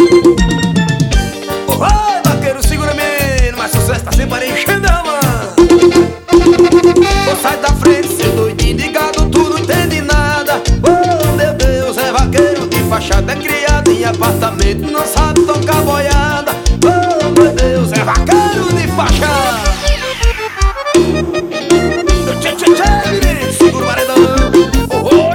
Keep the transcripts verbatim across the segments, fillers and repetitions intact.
Vai, vaqueiro, segura mesmo, mas sucesso tá sempre enchendo a mão. Ô, sai da frente, seu doidinho de gado, tu não entende nada. Oh, meu Deus, é vaqueiro de fachada, é criado em apartamento, não sabe tocar boiada. Oh, meu Deus, é vaqueiro de fachada. Tchê, tchê, tchê, menino, segura o paredão. Oh, oh.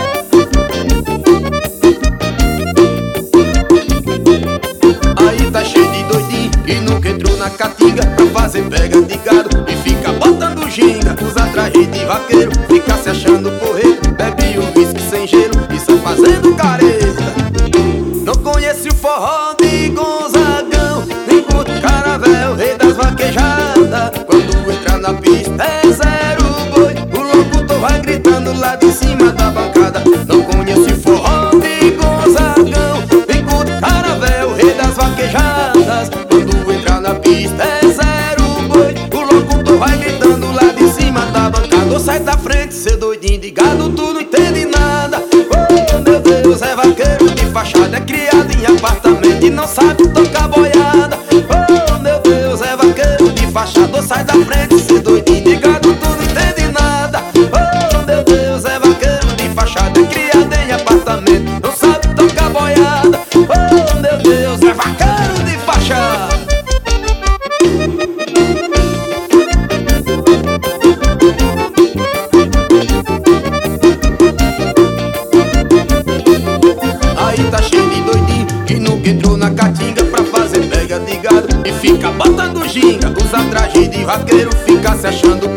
Aí tá cheio de doidinho e nunca entrou na caatinga pra fazer pega de gado e fica botando ginga. Usa traje de vaqueiro, fica se achando porreiro, bebe um whisky sem gelo e sai fazendo careta. Não conhece o forró de Gonzagão, nem curte Caravel, rei das vaquejadas. Quando entra na pista é zero boi, o locutor vai gritando lá de cima da bancada. Não conhece o forró de Gonzagão, nem curte Caravel, rei das vaquejadas. Quando entra na pista é zero boi, o locutor vai gritando lá de cima da bancada. Ou sai da frente, seu doidinho de gado, tu não entende nada. Oh, meu Deus, é vaqueiro de fachada, é criado em apartamento e não sabe tocar boiada. Oh, meu Deus, é vaqueiro de fachada. Ou sai da frente, seu doidinho de gado, tu não entende nada. Oh, meu Deus, é vaqueiro de fachada, é criado em apartamento, não sabe tocar boiada. Oh, meu Deus, é vaqueiro de fachada. Aí tá cheio de doidinho que nunca entrou na caatinga pra fazer pega de gado e fica botando ginga. Usa traje de vaqueiro, fica se achando